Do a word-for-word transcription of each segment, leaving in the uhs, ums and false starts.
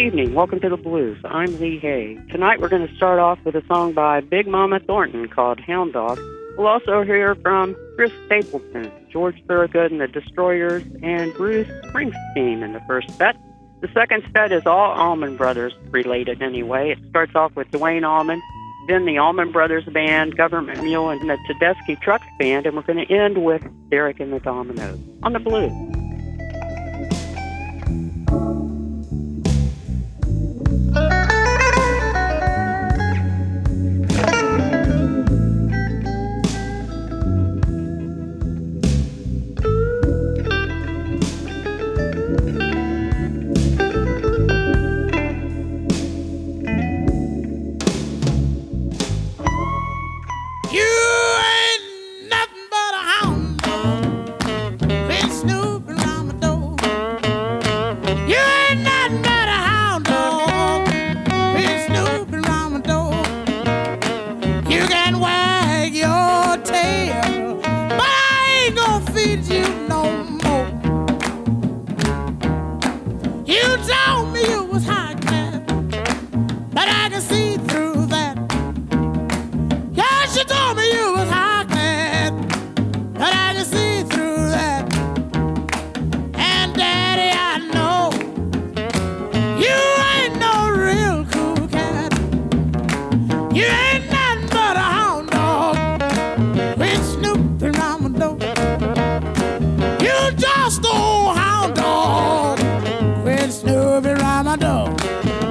evening. Welcome to the Blues. I'm Lee Hay. Tonight we're going to start off with a song by Big Mama Thornton called Hound Dog. We'll also hear from Chris Stapleton, George Thorogood and the Destroyers, and Bruce Springsteen in the first set. The second set is all Allman Brothers related anyway. It starts off with Duane Allman, then the Allman Brothers Band, Government Mule, and the Tedeschi Trucks Band, and we're going to end with Derek and the Dominoes on the Blues.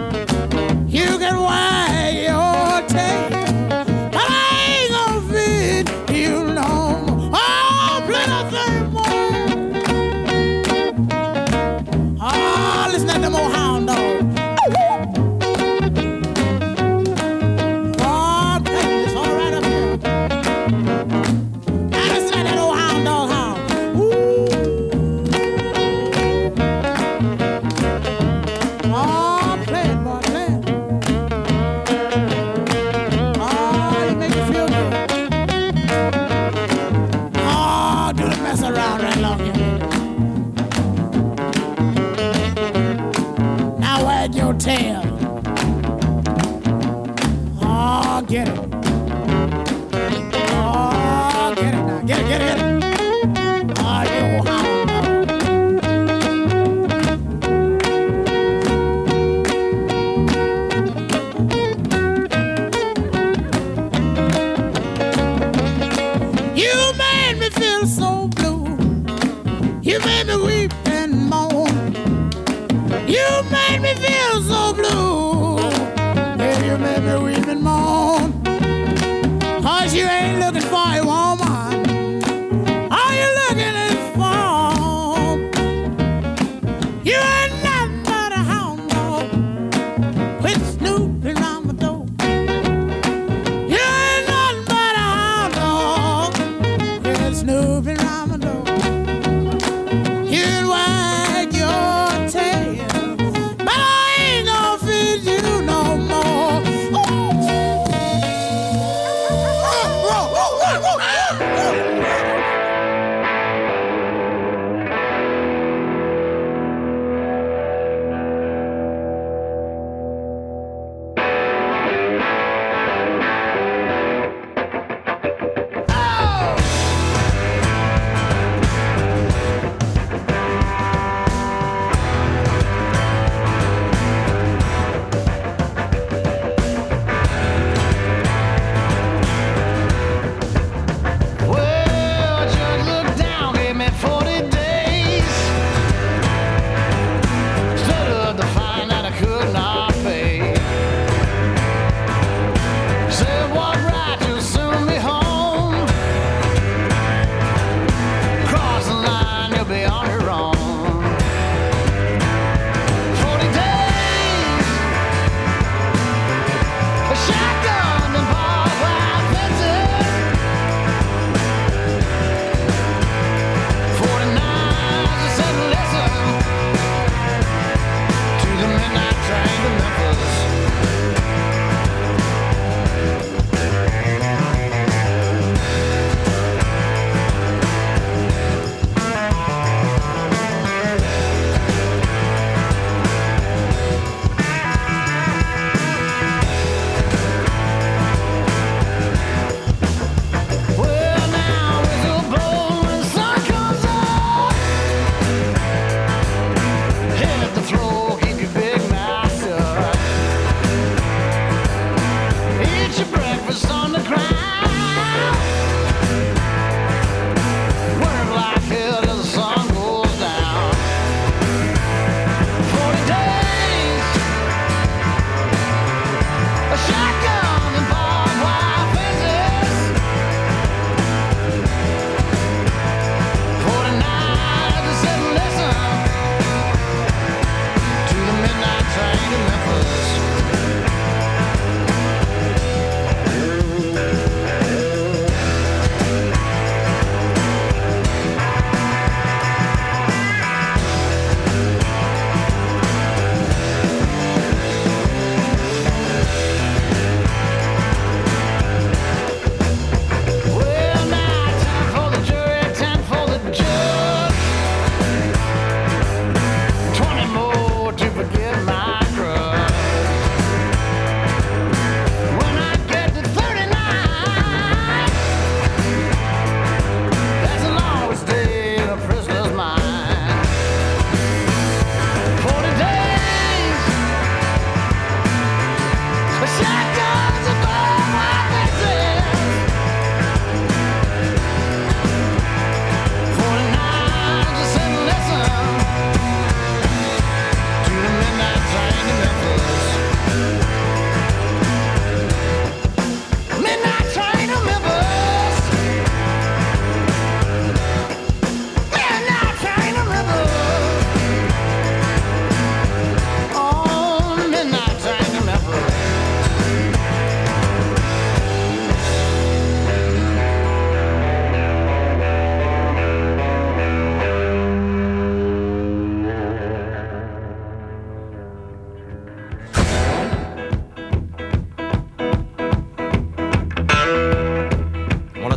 You can wag your tail, but I ain't gonna feed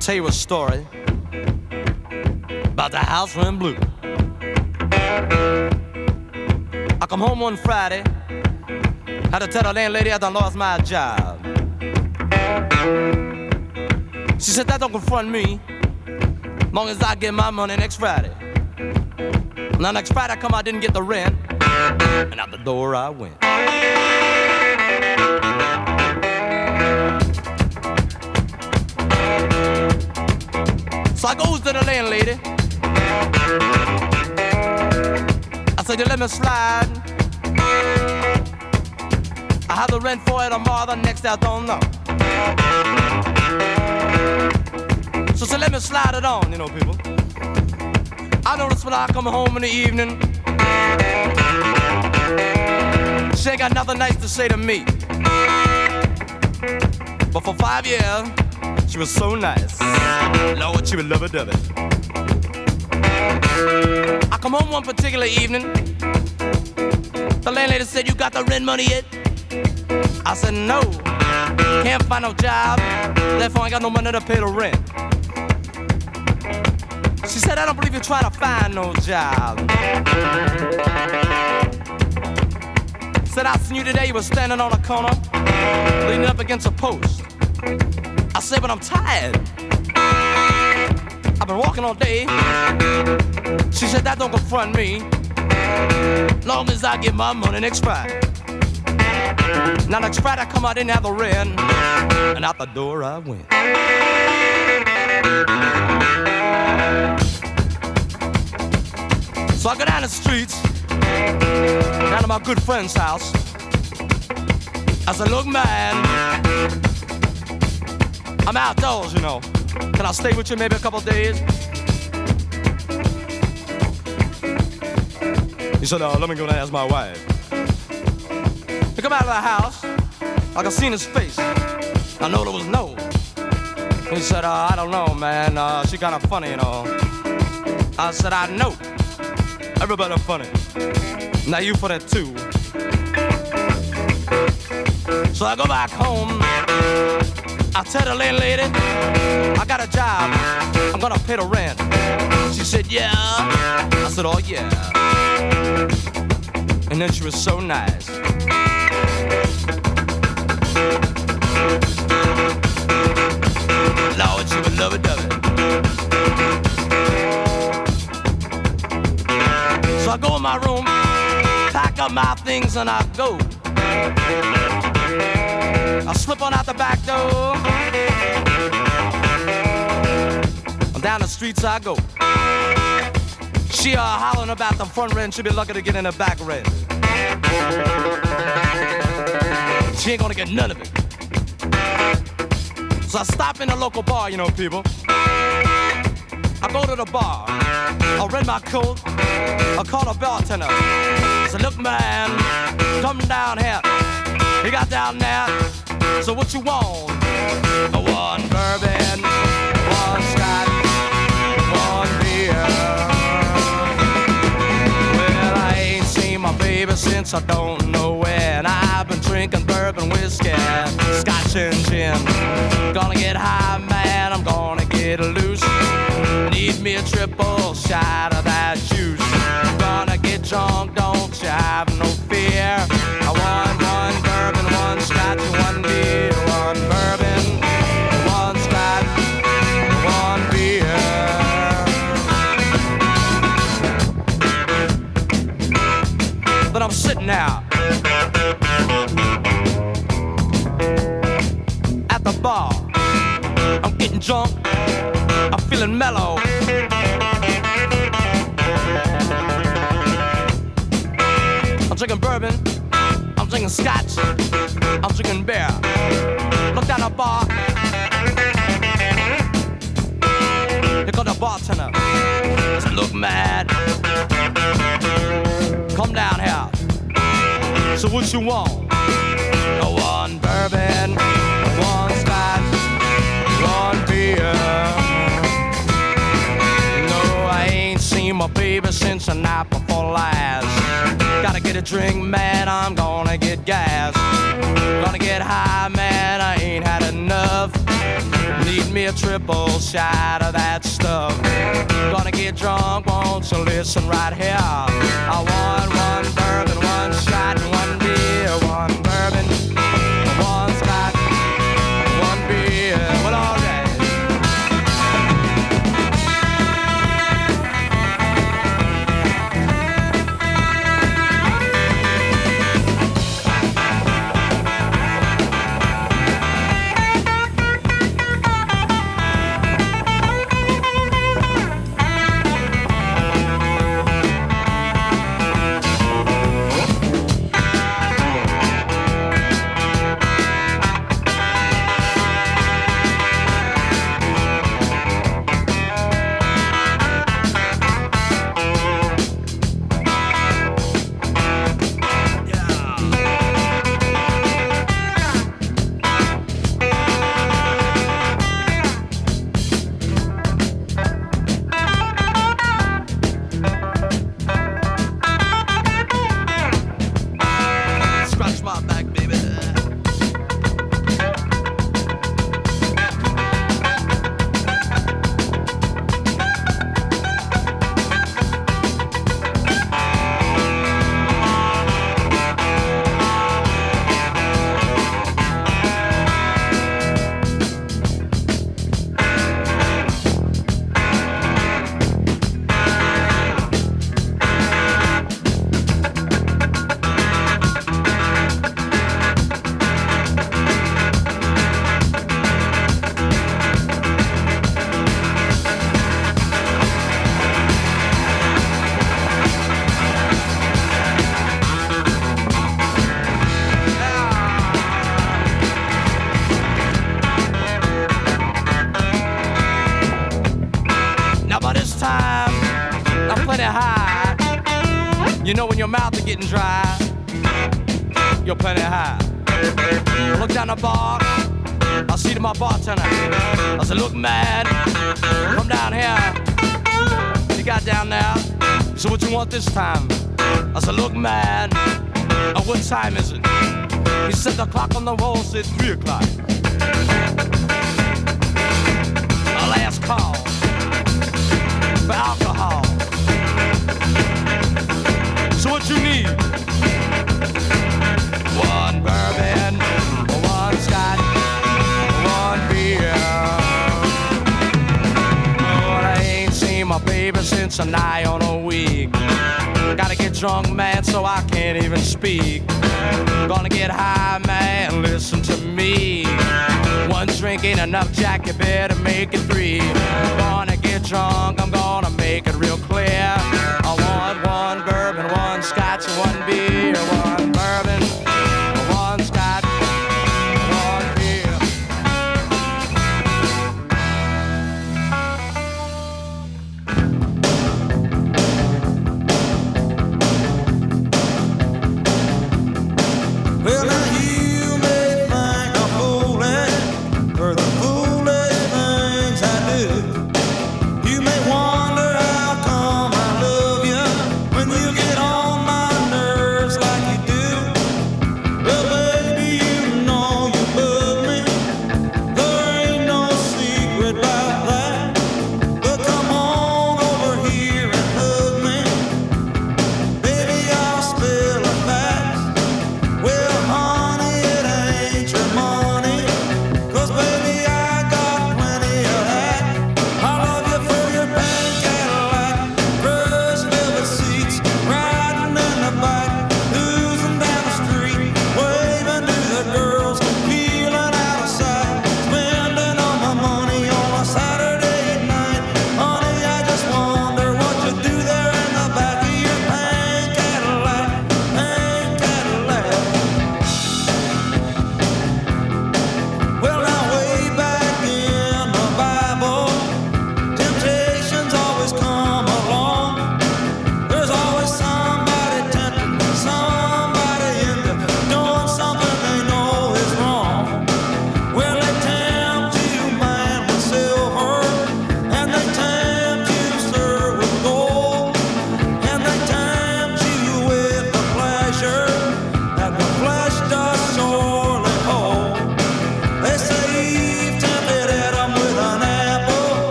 tell you a story about the house went blue. I come home one Friday, had to tell the landlady I done lost my job. She said that don't confront me, long as I get my money next Friday. Now next Friday I come, I didn't get the rent, and out the door I went. So I goes to the landlady. I said, you let me slide. I have the rent for it tomorrow, the next day I don't know. So she let me slide it on, you know, people. I notice when I come home in the evening, she ain't got nothing nice to say to me. But for five years, she was so nice. Lord, she would love it, love it. I come home one particular evening. The landlady said, you got the rent money yet? I said, no. Can't find no job. Therefore, I ain't got no money to pay the rent. She said, I don't believe you're trying to find no job. Said, I seen you today. You were standing on a corner, leaning up against a post. I said, but I'm tired. I've been walking all day. She said, that don't confront me, long as I get my money next Friday. Now next Friday I come out, didn't have the rent, and out the door I went. So I go down the streets, down to my good friend's house. I said, look, man, I'm outdoors, you know. Can I stay with you maybe a couple days? He said, uh, let me go down and ask my wife. He come out of the house, like I seen his face. I know there was no. He said, uh, I don't know, man. Uh, she kind of funny, you know. I said, I know. Everybody funny. Now you for that too. So I go back home. I tell the landlady, I got a job. I'm gonna pay the rent. She said, yeah. I said, oh yeah. And then she was so nice. Lord, she would love it, love it. So I go in my room, pack up my things, and I go. I slip on out the back door. Down the streets I go. She uh, hollering about the front rent. She'll be lucky to get in the back rent. She ain't gonna get none of it. So I stop in the local bar, you know, people. I go to the bar. I rent my coat. I call the bartender. I said, look, man, come down here. He got down there. So what you want? One bourbon, one scotch, one beer. Well, I ain't seen my baby since I don't know when. I've been drinking bourbon, whiskey, scotch and gin. Gonna get high, man, I'm gonna get loose. Need me a triple shot of that juice. Gonna get drunk, don't you have no fear. I want one bourbon, one scotch, one beer. One bourbon, one scotch, one beer. But I'm sitting out at the bar. I'm getting drunk, I'm feeling mellow. I'm drinking bourbon, I'm drinking scotch, I'm drinking beer. Look down the bar. Here comes the bartender. I said, look, man, come down here. So what you want? One bourbon, one scotch, one beer. No, I ain't seen my baby since the night before last. Gotta get a drink, man, I'm gonna get gas. Gonna get high, man, I ain't had enough. Need me a triple shot of that stuff. Gonna get drunk, won't you listen right here? I want one bourbon, one shot, and one beer. One bourbon, one scotch, one beer. Well, all right. You know when your mouth is getting dry, you're plenty high. Look down the bar, I see to my bartender. I said, look, man, come down here. You got down there. So what you want this time? I said, look, man, uh, what time is it? He said the clock on the wall said three o'clock. A last call for alcohol. So what you need? One bourbon, one scotch, one beer. Oh, I ain't seen my baby since a nigh on a week. Gotta get drunk, man, so I can't even speak. Gonna get high, man, listen to me. One drink ain't enough, Jack, you better make it three. Gonna get drunk, I'm gonna make it real clear. I want one bourbon, one scotch, one beer. One bourbon, one scotch, one beer. Well, now you may think I'm fooling for the foolish things I do. You may wonder how come I love you when you get on my nerves like you do. Well, baby, you know you love me. There ain't no secret about that. But come on over here and hug me. Baby, I'll spill a fact. Well, honey, it ain't your money, 'cause baby, I got plenty of that. I love you for your pink Cadillac, crushed velvet seats, riding in the back, losing down the street, waving to the girls, feeling out of sight, spending all my money on a side.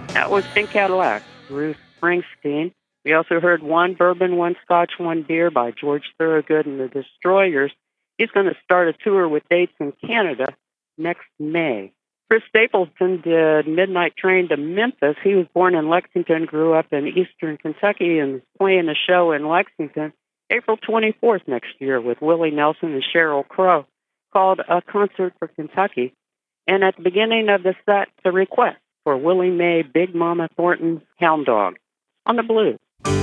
That was Pink Cadillac, Bruce Springsteen. We also heard One Bourbon, One Scotch, One Beer by George Thorogood and the Destroyers. He's going to start a tour with dates in Canada next May. Chris Stapleton did Midnight Train to Memphis. He was born in Lexington, grew up in eastern Kentucky, and is playing a show in Lexington April twenty-fourth next year with Willie Nelson and Sheryl Crow called A Concert for Kentucky. And at the beginning of the set, the request for Willie Mae Big Mama Thornton's Hound Dog on the Blues.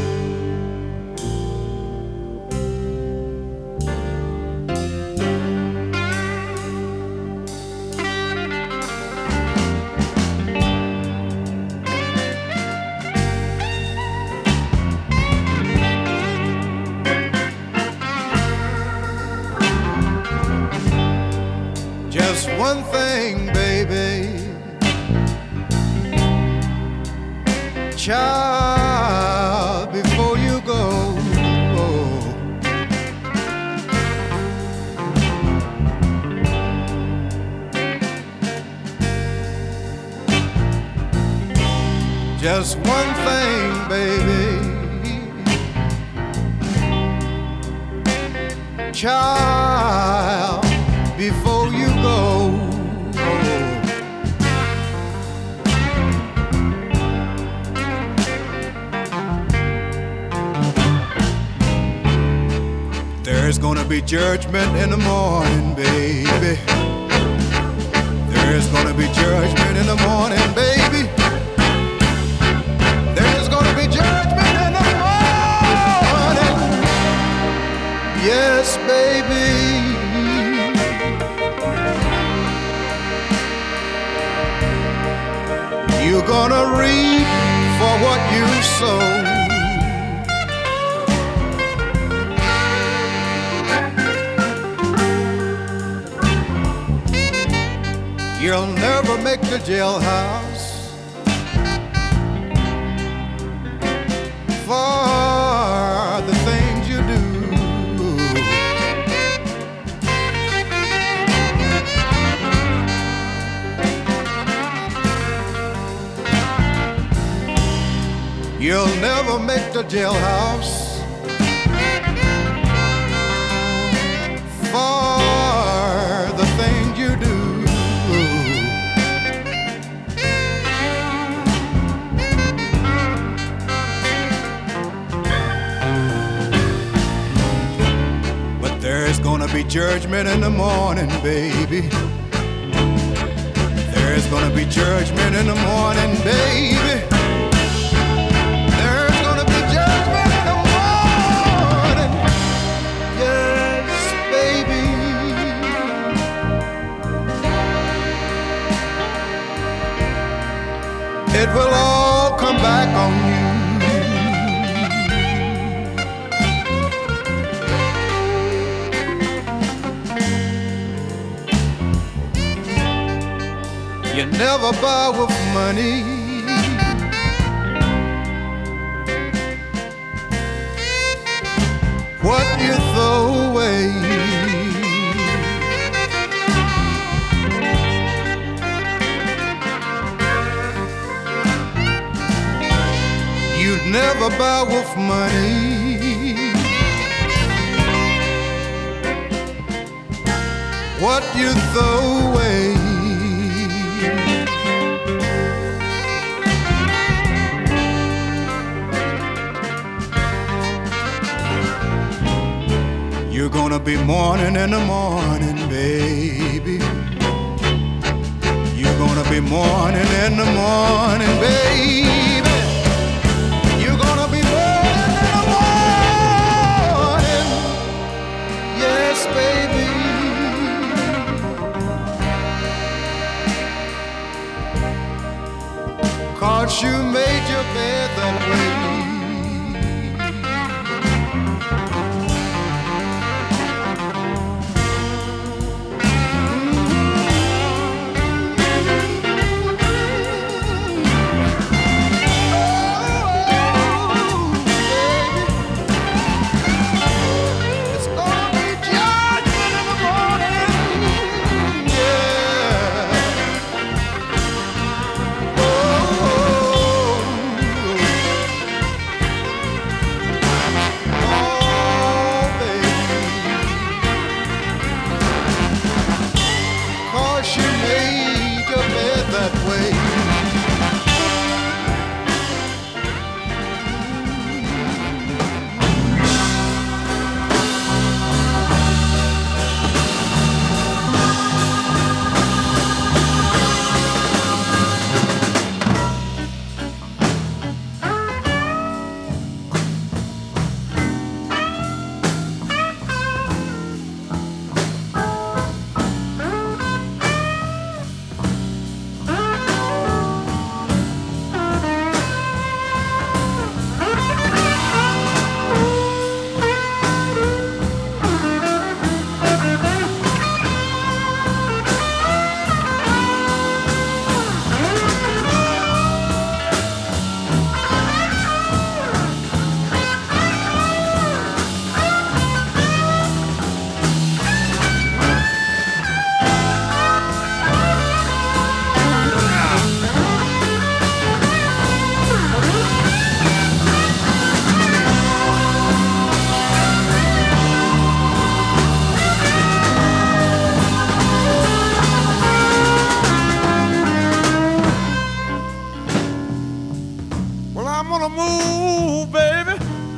Just one thing, baby, child, before you go, just one thing, baby, child, before you go. There's gonna be judgment in the morning, baby. There's gonna be judgment in the morning, baby. There's gonna be judgment in the morning. Yes, baby. You're gonna reap for what you sow. You'll never make the jailhouse for the things you do. You'll never make the jailhouse for the things you do. But there's gonna be judgment in the morning, baby. There's gonna be judgment in the morning, baby. It will all come back on you. You never buy with money. What you throw away. Never buy with money what you throw away. You're gonna be mourning in the morning, baby. You're gonna be mourning in the morning, baby. Baby, 'cause you made your bed that way. Oh, I'm gonna move, baby.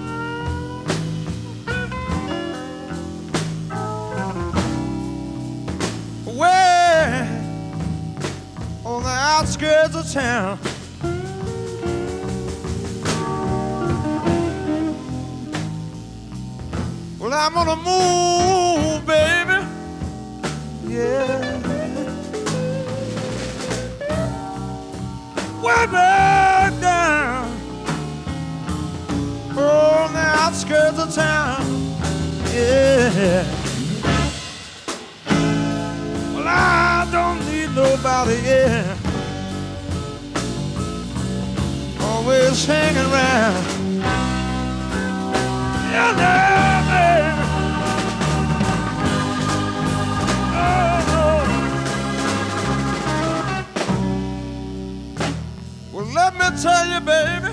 Way on the outskirts of town. Well, I'm gonna move, baby. Yeah. Way back down on the outskirts of town. Yeah. Well, I don't need nobody, yeah. Always hanging around. Yeah, yeah, baby. Oh, oh. Well, let me tell you, baby,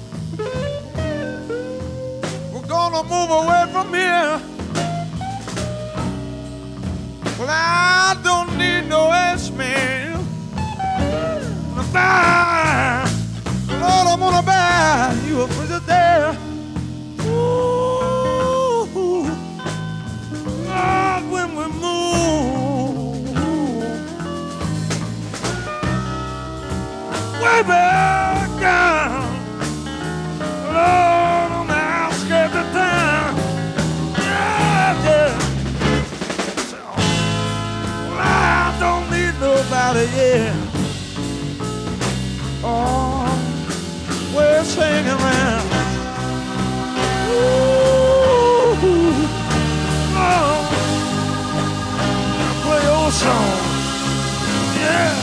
we're gonna move away from here. Well, I don't need no S-man. Buy, Lord, I'm gonna buy you a visit there. Ooh, Lord, when we move way back down, Lord, on the outskirts of town. Yeah, yeah. Well, I don't need nobody, yeah. Oh, we're singing around. Ooh, oh, play your song, yeah.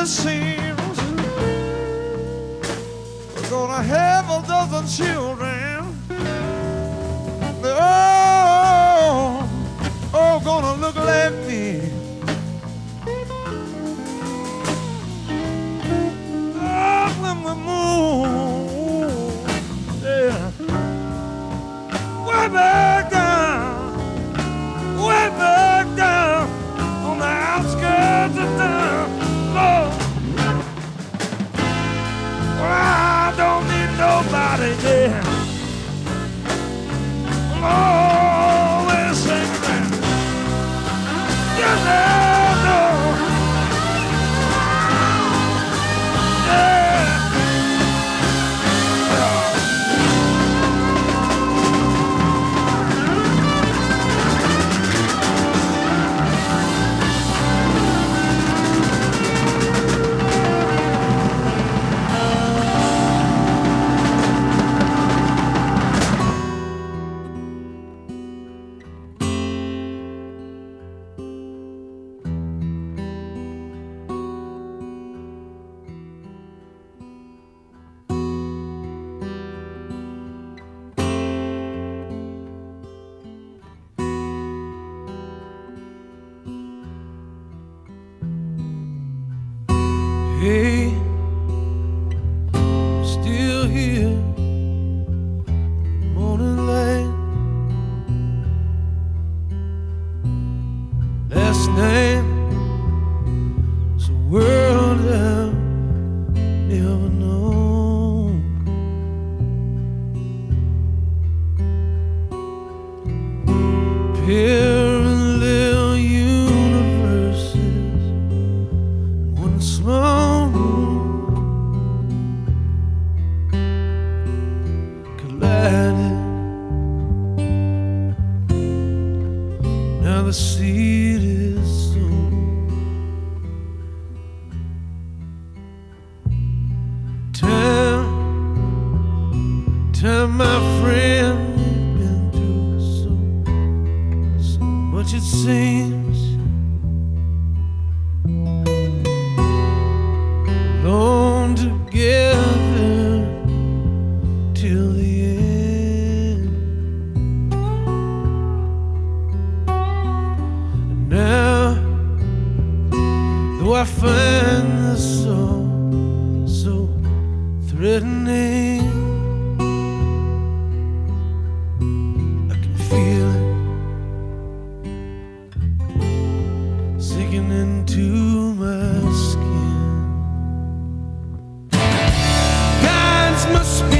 it seems we're gonna have a dozen children. They're all, all gonna look like me. Oh, when we move, yeah, way back down, way back down on the outskirts of town. Lord, well, I don't need nobody there. Always sing around. Yes, I know. Yeah. Hey, still here, morning light. Last night was a world I've never known. Parallel universes in one small now the seed is sown. Time, time, my friend, we've been through so, so much it seems. Alone together till the end. And now, though I find this so, so threatening, I can feel it sinking into my skin. Gods must be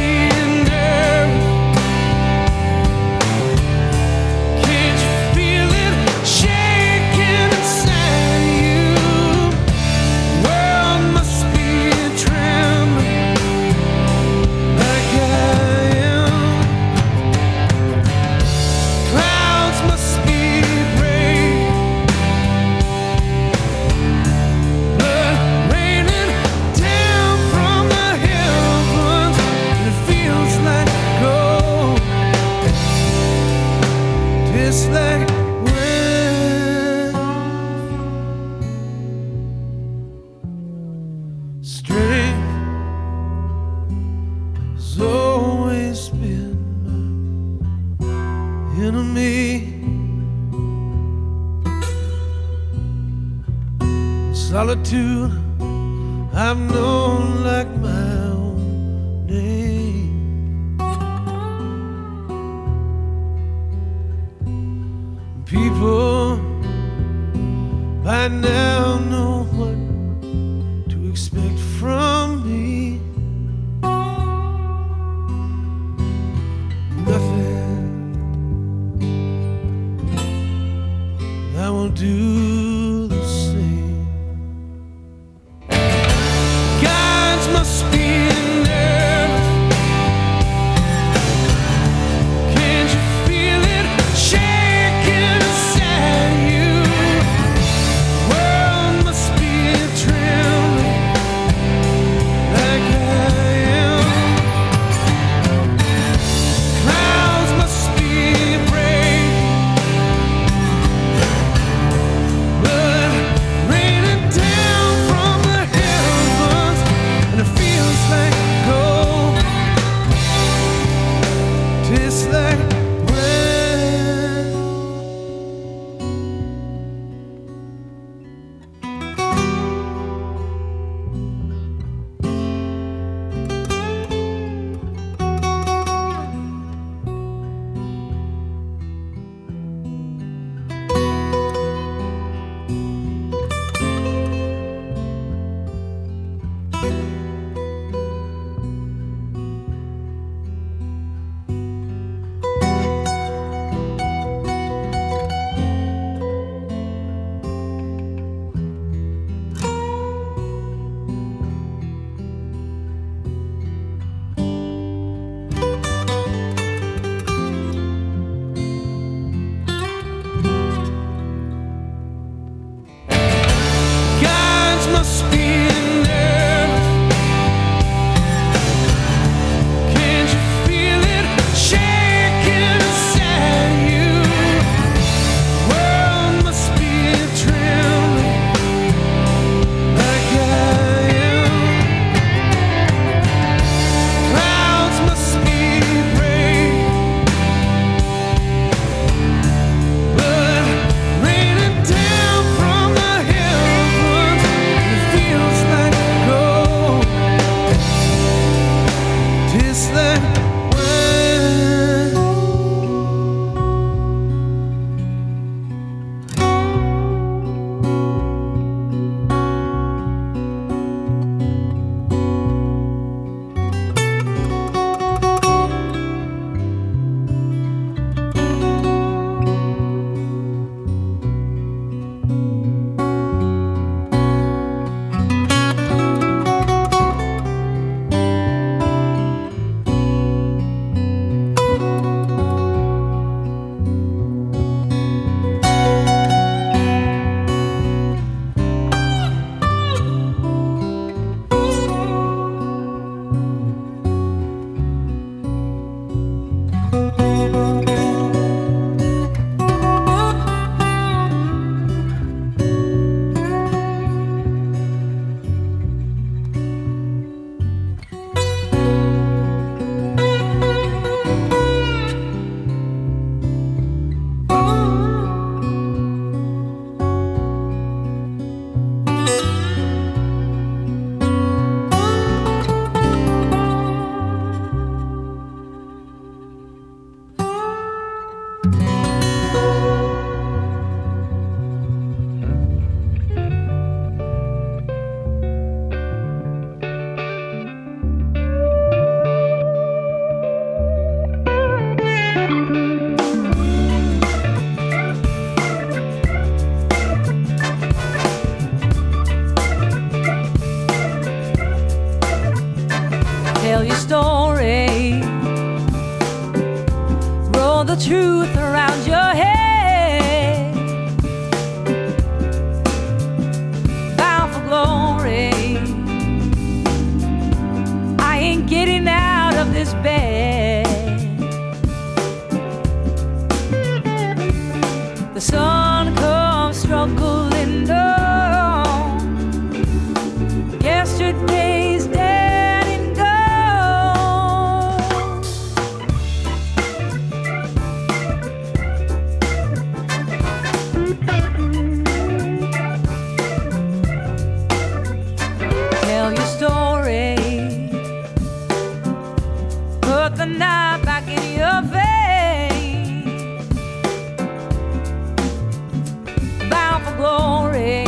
it's like when strength has always been my enemy. Solitude I've known like my own name. People by now know what to expect from me. Nothing I won't do the same. Gods must Tell your story. Roll the truth around your head. Bound for glory. I ain't getting out of this bed. The sun comes struggling down. Yesterday's dead and gone. Tell your story. Put the knife back in your vein. Bound for glory.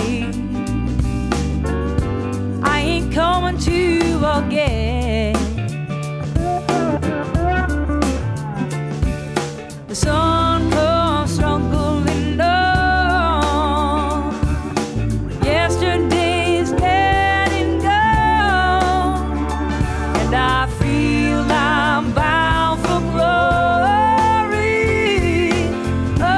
I ain't coming to again. The sun comes struggling on. Yesterday's dead and gone. And I feel I'm bound for glory. Oh,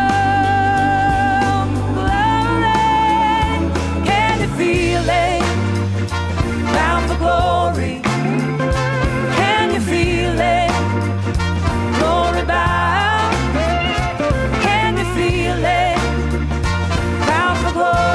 glory. Can you feel it? Bound for glory. Can you feel it? Glory bound. Can you feel it? Bound for glory.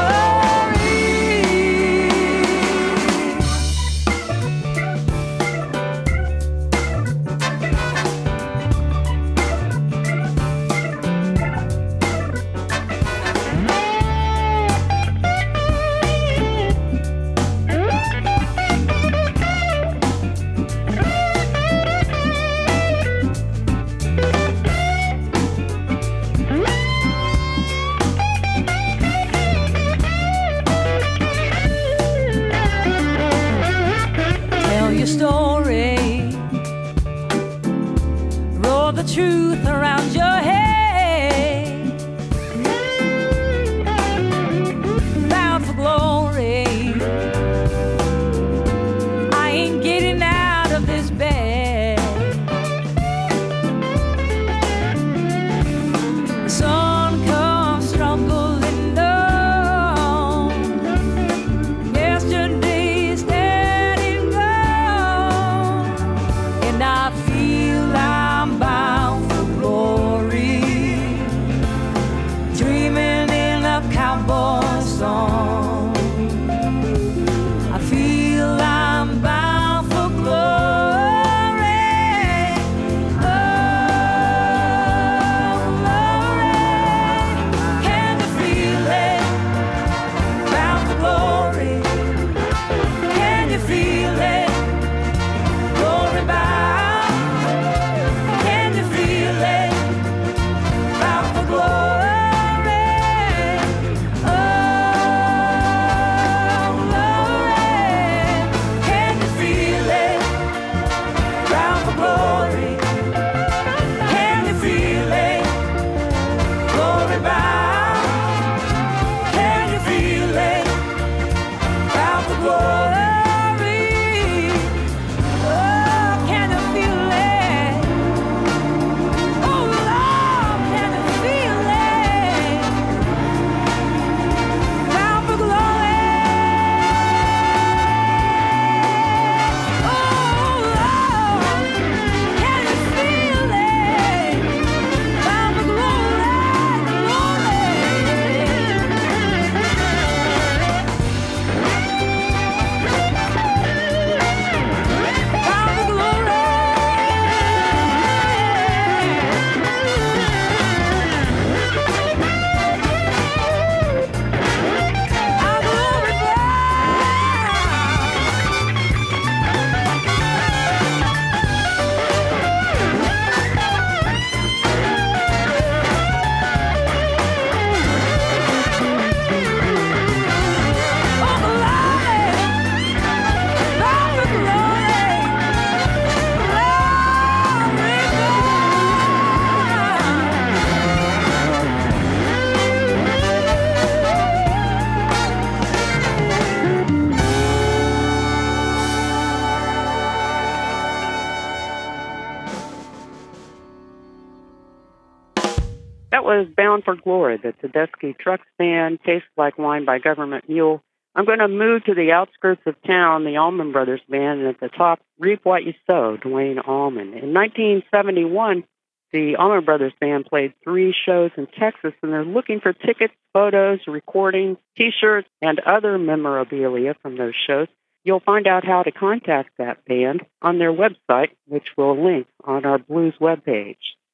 Tell your story. Roll the truth around your head. Bound for glory. I ain't getting out of this bed. The sun comes struggling down. Yesterday's dead and gone. And I feel I'm bound for glory. That was Bound for Glory, the Tedeschi Trucks Band, Tastes Like Wine by Government Mule. I'm going to move to the outskirts of town, the Allman Brothers Band, and at the top, Reap What You Sow, Dwayne Allman. In nineteen seventy-one, the Allman Brothers Band played three shows in Texas, and they're looking for tickets, photos, recordings, T-shirts, and other memorabilia from those shows. You'll find out how to contact that band on their website, which we'll link on our blues webpage.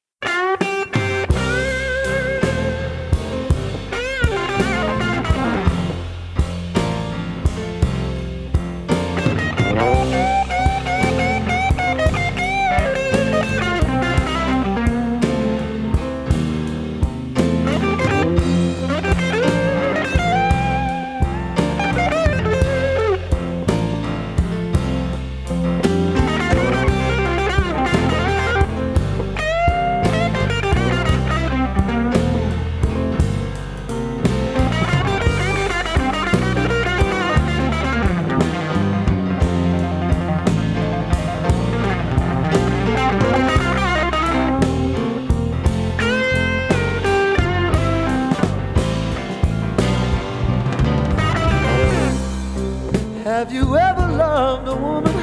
Have you ever loved a woman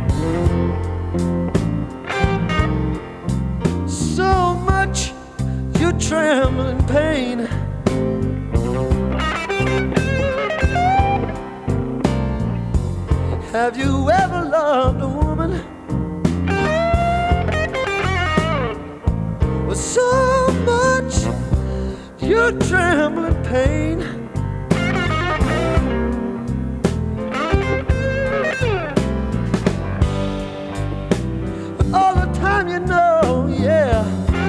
so much you tremble in pain? Have you ever loved a woman with so much you tremble in pain? You know, yeah,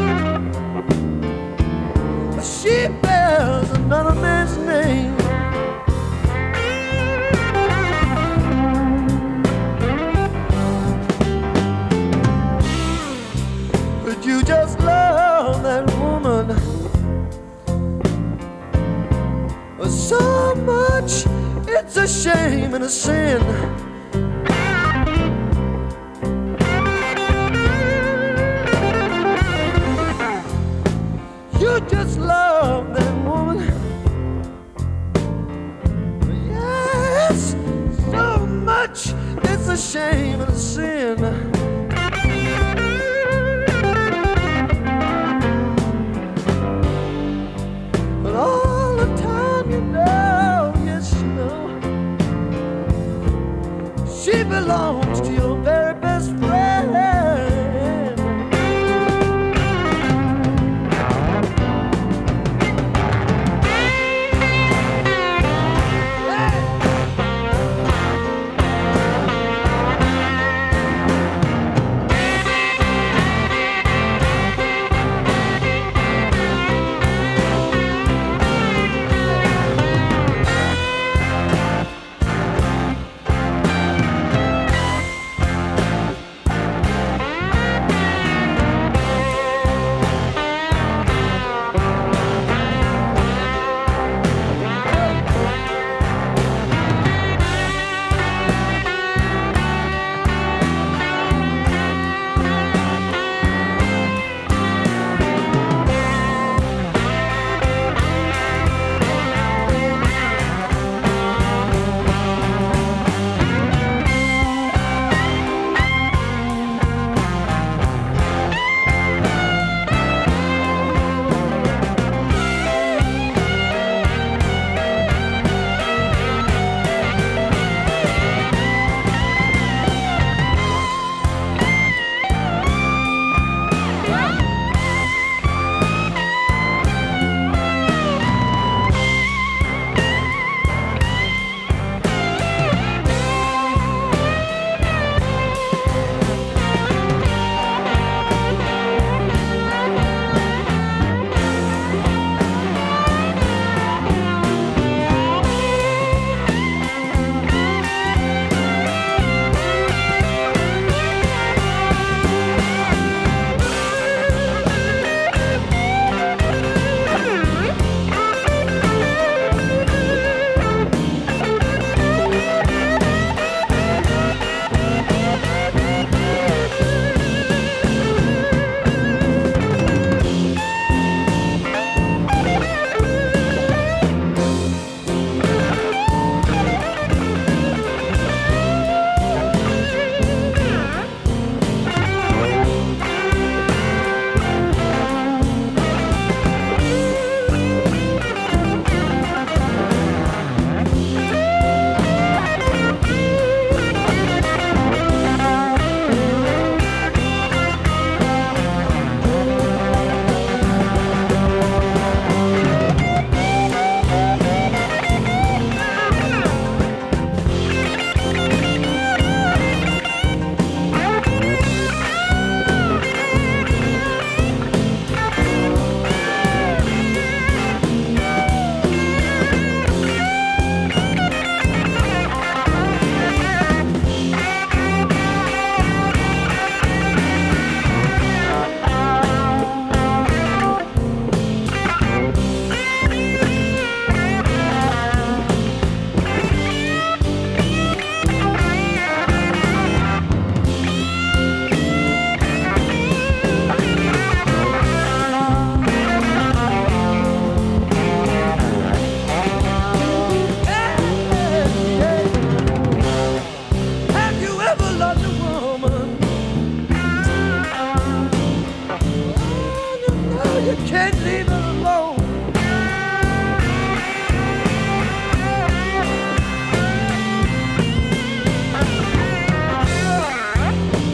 she bears another man's name. But you just love that woman so much, it's a shame and a sin. You just love that woman. Yes, so much. It's a shame and a sin. But all the time you know, yes you know,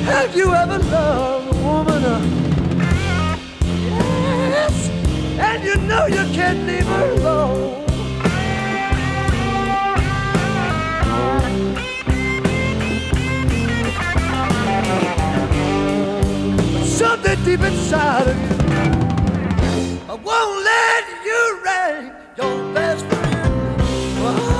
Have you ever loved a woman? Uh, yes, and you know you can't leave her alone. But something deep inside of you I won't let you rain your best friend. Oh.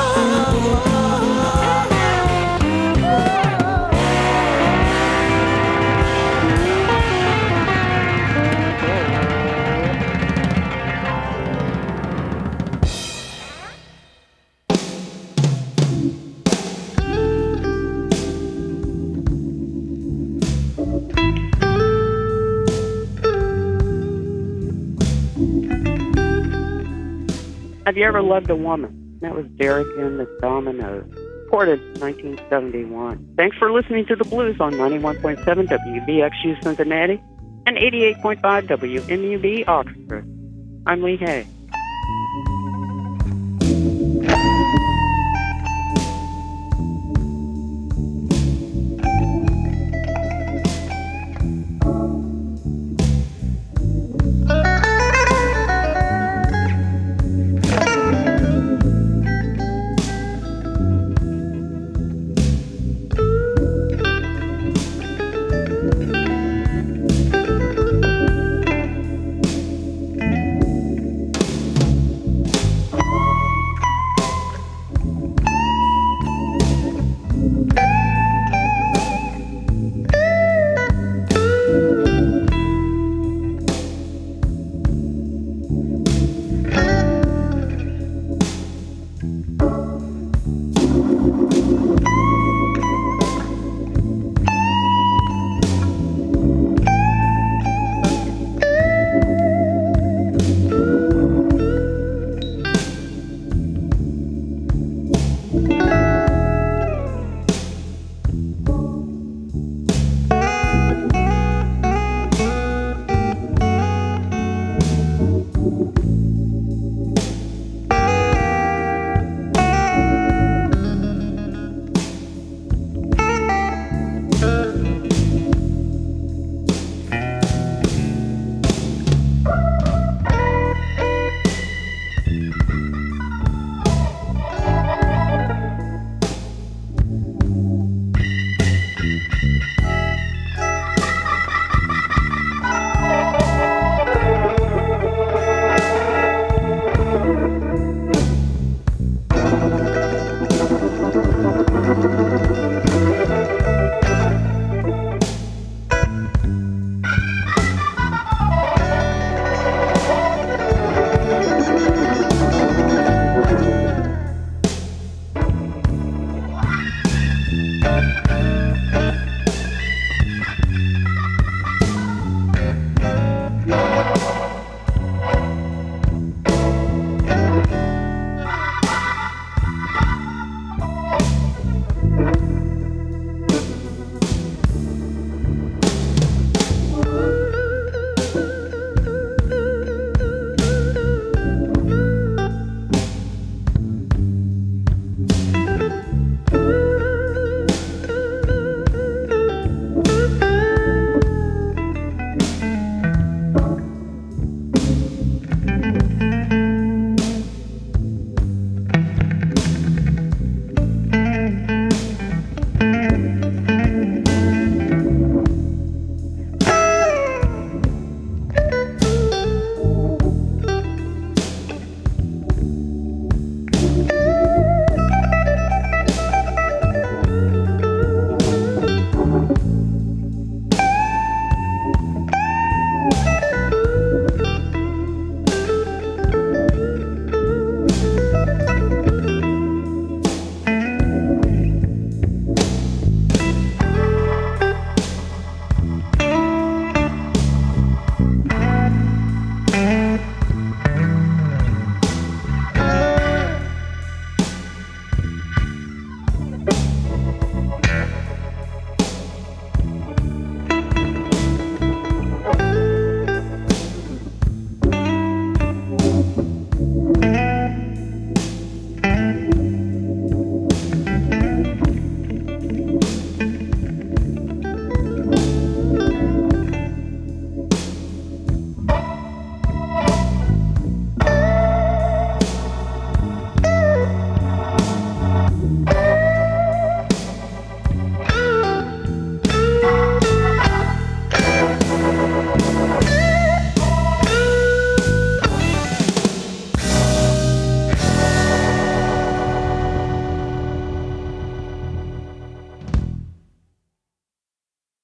Have you ever loved a woman? That was Derek and the Dominoes. Recorded nineteen seventy-one. Thanks for listening to The Blues on ninety-one point seven W B X U Cincinnati and eighty-eight point five W M U B Oxford. I'm Lee Hay.